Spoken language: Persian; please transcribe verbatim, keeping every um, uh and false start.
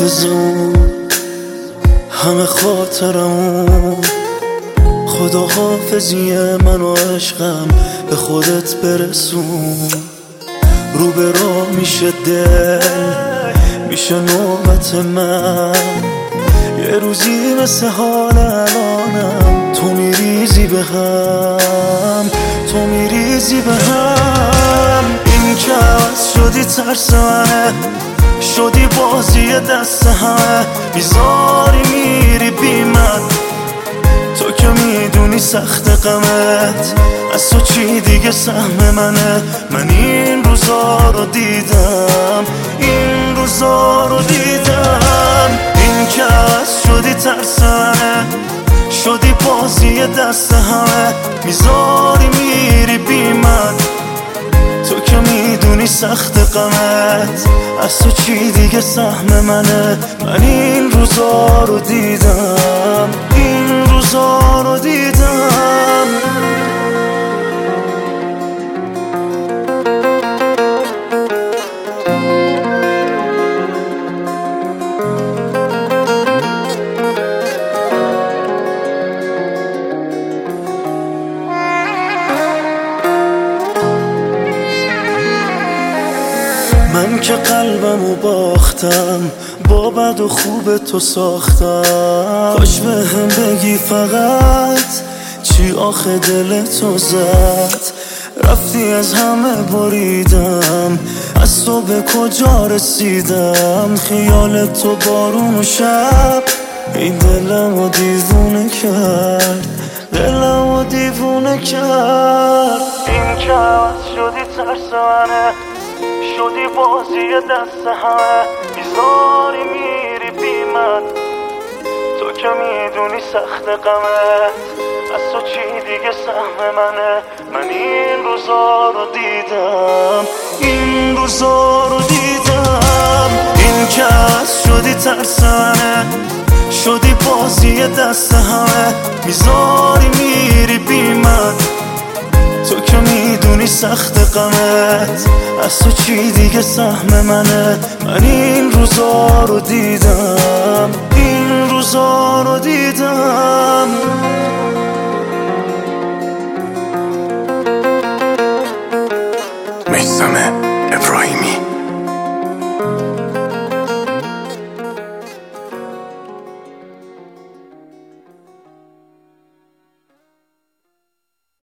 حافظون همه خاطرمون، خدا حافظی من و عشقم به خودت برسون. رو به راه میشه دل، میشه نوبت من، یه روزی مثل حال الانم تو میریزی به هم، تو میریزی به هم. این که عوض شدی ترس منه، شدی بازی دست همه، میذاری میری بی من، تو که میدونی سخت غمت از تو چی دیگه سهم منه. من این روزا رو دیدم، این روزا رو دیدم. این که عوض شدی ترس منه، شدی بازی دست همه، میذاری میری بی من، تو که میدونی سخت غمت از تو چی دیگه سهم منه. من این روزا رو دیدم، این روزا رو دیدم. من که قلبمو باختم، با بد و خوب تو ساختم، کاش به هم بگی فقط چی آخه دل تو زد. رفتی از همه بریدم، از تو به کجا رسیدم. خیال تو بارون و شب این دلمو دیوونه کرد، دلمو دیوونه کرد. این که عوض شدی ترس منه، شدی بازی دست همه، میذاری میری بی من، تو که میدونی سخت غمت از تو چی دیگه سهم منه. من این روزا رو دیدم، این روزا رو دیدم. این که عوض شدی ترس منه، شدی بازی دست همه، میذاری میری بی من، تو که میدونی سخت غمت از تو چی دیگه سهم منه. من این روزا رو دیدم، این روزا رو دیدم.